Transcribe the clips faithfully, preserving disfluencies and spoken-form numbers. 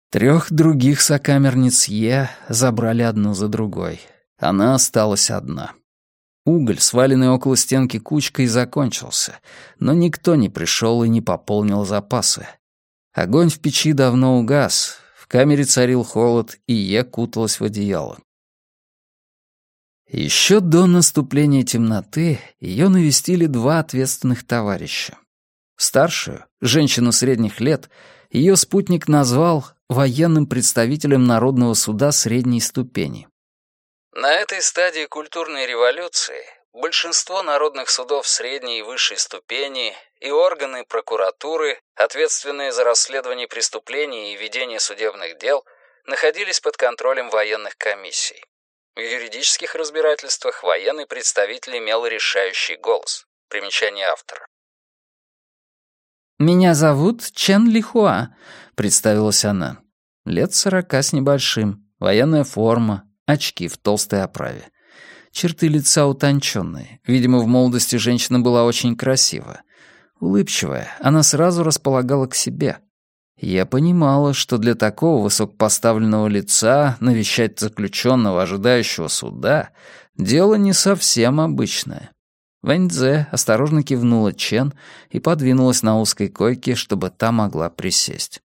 Трех других сокамерниц Е забрали одну за другой. Она осталась одна. Уголь, сваленный около стенки кучкой, закончился, но никто не пришел и не пополнил запасы. Огонь в печи давно угас, в камере царил холод, и Е куталась в одеяло. Еще до наступления темноты ее навестили два ответственных товарища. Старшую, женщину средних лет, ее спутник назвал военным представителем Народного суда средней ступени. На этой стадии культурной революции большинство народных судов средней и высшей ступени и органы прокуратуры, ответственные за расследование преступлений и ведение судебных дел, находились под контролем военных комиссий. В юридических разбирательствах военный представитель имел решающий голос. Примечание автора. «Меня зовут Чен Лихуа», — представилась она. Лет сорока с небольшим, военная форма, очки в толстой оправе. Черты лица утонченные. Видимо, в молодости женщина была очень красива. Улыбчивая, она сразу располагала к себе. Я понимала, что для такого высокопоставленного лица навещать заключенного, ожидающего суда, дело не совсем обычное. Вэньцзе осторожно кивнула Чен и подвинулась на узкой койке, чтобы та могла присесть.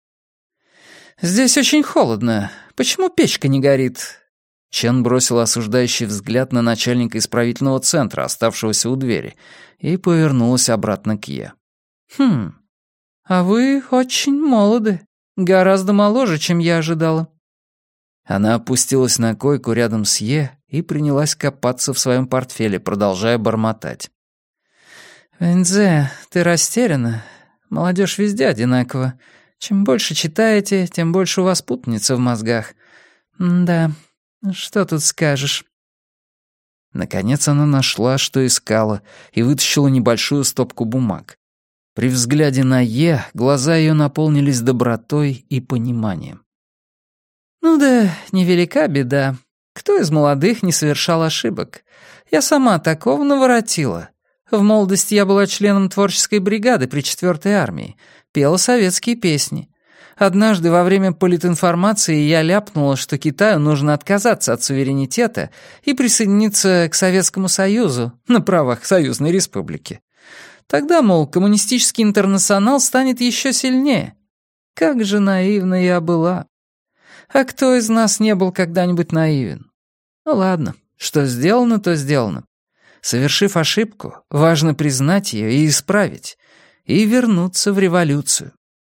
«Здесь очень холодно. Почему печка не горит?» Чен бросила осуждающий взгляд на начальника исправительного центра, оставшегося у двери, и повернулась обратно к Е. «Хм, а вы очень молоды. Гораздо моложе, чем я ожидала». Она опустилась на койку рядом с Е и принялась копаться в своем портфеле, продолжая бормотать. «Вэньцзе, ты растеряна. Молодежь везде одинакова. Чем больше читаете, тем больше у вас путаница в мозгах. Да, что тут скажешь?» Наконец она нашла, что искала, и вытащила небольшую стопку бумаг. При взгляде на Е глаза ее наполнились добротой и пониманием. «Ну да, невелика беда. Кто из молодых не совершал ошибок? Я сама такого наворотила. В молодости я была членом творческой бригады при четвёртой армии, пела советские песни. Однажды во время политинформации я ляпнула, что Китаю нужно отказаться от суверенитета и присоединиться к Советскому Союзу на правах Союзной Республики. Тогда, мол, коммунистический интернационал станет еще сильнее. Как же наивна я была. А кто из нас не был когда-нибудь наивен? Ну ладно, что сделано, то сделано. Совершив ошибку, важно признать ее и исправить, и вернуться в революцию».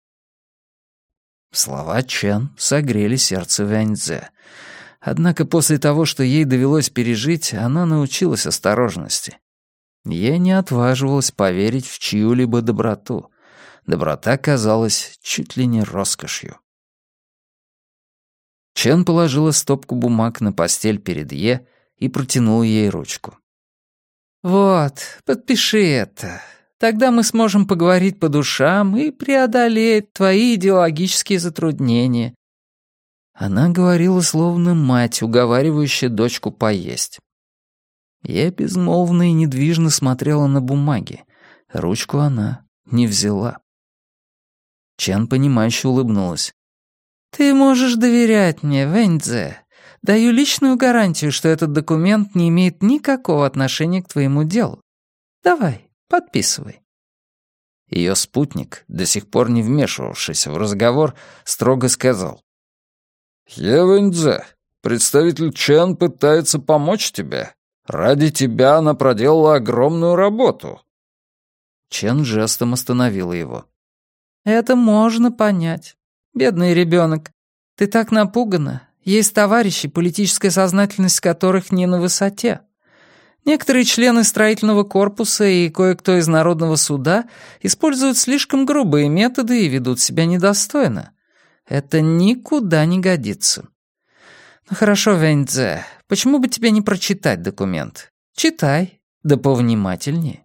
Слова Чен согрели сердце Вэньцзе. Однако после того, что ей довелось пережить, она научилась осторожности. Ей не отваживалась поверить в чью-либо доброту. Доброта казалась чуть ли не роскошью. Чен положила стопку бумаг на постель перед Е и протянула ей ручку. «Вот, подпиши это. Тогда мы сможем поговорить по душам и преодолеть твои идеологические затруднения». Она говорила словно мать, уговаривающая дочку поесть. Я безмолвно и недвижно смотрела на бумаги. Ручку она не взяла. Чен, понимающе улыбнулась. «Ты можешь доверять мне, Вэньцзе. Даю личную гарантию, что этот документ не имеет никакого отношения к твоему делу. Давай, подписывай». Ее спутник, до сих пор не вмешивавшийся в разговор, строго сказал. «Е Вэньцзе, представитель Чен пытается помочь тебе. Ради тебя она проделала огромную работу». Чен жестом остановила его. «Это можно понять. Бедный ребенок. Ты так напугана. Есть товарищи, политическая сознательность которых не на высоте. Некоторые члены строительного корпуса и кое-кто из Народного суда используют слишком грубые методы и ведут себя недостойно. Это никуда не годится. Ну хорошо, Вэньцзе, почему бы тебе не прочитать документ? Читай, да повнимательнее».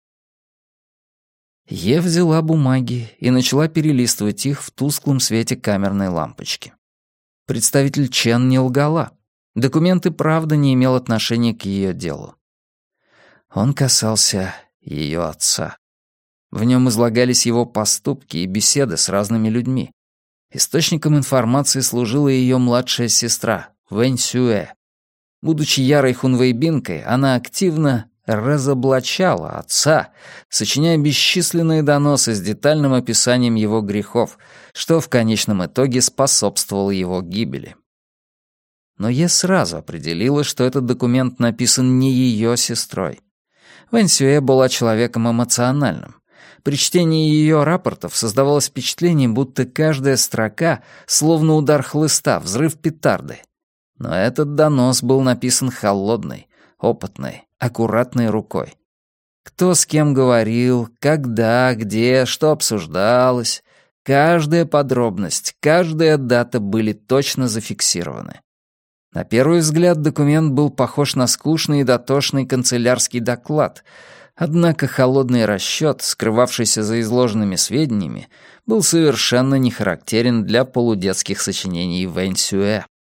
Е взяла бумаги и начала перелистывать их в тусклом свете камерной лампочки. Представитель Чен не лгала. Документ и правда не имел отношения к ее делу. Он касался ее отца. В нем излагались его поступки и беседы с разными людьми. Источником информации служила ее младшая сестра, Вэнь Сюэ. Будучи ярой хунвейбинкой, она активно разоблачала отца, сочиняя бесчисленные доносы с детальным описанием его грехов, что в конечном итоге способствовало его гибели. Но Е сразу определила, что этот документ написан не ее сестрой. Вэнь Сюэ была человеком эмоциональным. При чтении ее рапортов создавалось впечатление, будто каждая строка словно удар хлыста, взрыв петарды. Но этот донос был написан холодной, опытной, аккуратной рукой. Кто с кем говорил, когда, где, что обсуждалось. Каждая подробность, каждая дата были точно зафиксированы. На первый взгляд документ был похож на скучный и дотошный канцелярский доклад, однако холодный расчет, скрывавшийся за изложенными сведениями, был совершенно не характерен для полудетских сочинений Вэнь Сюэ.